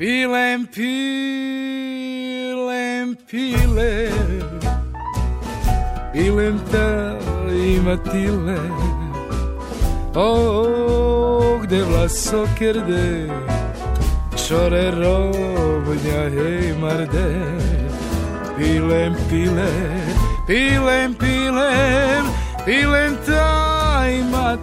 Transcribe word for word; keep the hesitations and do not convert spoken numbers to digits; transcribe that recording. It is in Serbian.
Pilem, pilem, pilem, pilem ta imatile. O, gde vlasokerde, čore rovnja, hej marde. Pilem, pilem, pilem, pilem, pilem ta imatile.